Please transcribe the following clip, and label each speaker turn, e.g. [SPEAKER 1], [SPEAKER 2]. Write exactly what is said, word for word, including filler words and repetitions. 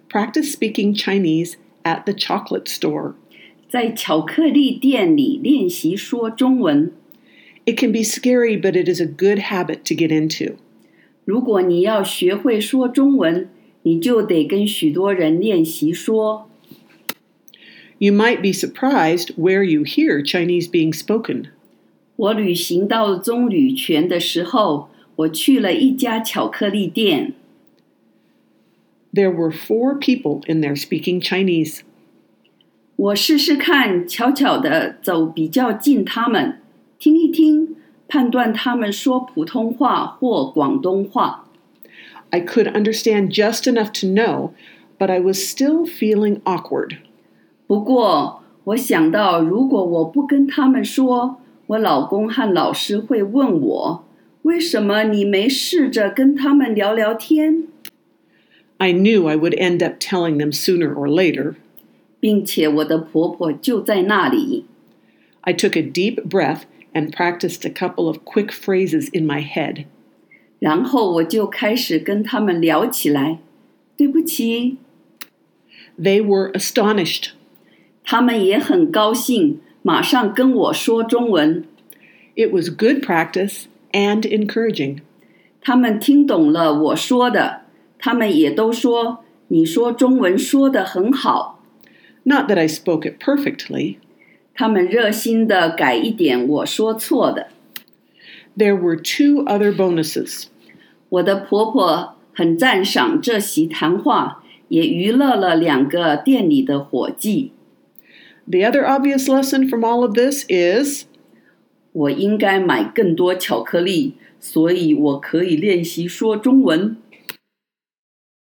[SPEAKER 1] Practice speaking Chinese at the chocolate store.
[SPEAKER 2] 在巧克力店里练习说中文。
[SPEAKER 1] It can be scary, but it is a good habit to get into.
[SPEAKER 2] 如果你要学会说中文，你就得跟许多人练习说。
[SPEAKER 1] You might be surprised where you hear Chinese being spoken.
[SPEAKER 2] 我旅行到棕榈泉的时候，我去了一家巧克力店。
[SPEAKER 1] There were four people in there speaking Chinese.
[SPEAKER 2] 我试试看，悄悄地走比较近他们，听一听，判断他们说普通话或广东话。
[SPEAKER 1] I could understand just enough to know, but I was still feeling awkward.
[SPEAKER 2] 不过，我想到，如果我不跟他们说，我老公和老师会问我，为什么你没试着跟他们聊聊天？
[SPEAKER 1] I knew I would end up telling them sooner or later.
[SPEAKER 2] 并且我的婆婆就在那里。
[SPEAKER 1] I took a deep breath and practiced a couple of quick phrases in my head.
[SPEAKER 2] 然后我就开始跟他们聊起来。对不起。
[SPEAKER 1] They were astonished.
[SPEAKER 2] 他们也很高兴，马上跟我说中文。
[SPEAKER 1] It was good practice and encouraging.
[SPEAKER 2] 他们听懂了我说的，他们也都说，你说中文说得很好。
[SPEAKER 1] Not that I spoke it perfectly.
[SPEAKER 2] 他们热心地改一点我说错的。
[SPEAKER 1] There were two other bonuses.
[SPEAKER 2] 我的婆婆很赞赏这席谈话，也娱乐了两个店里的伙计。
[SPEAKER 1] The other obvious lesson from all of this is
[SPEAKER 2] 我应该买更多巧克力，所以我可以练习说中文。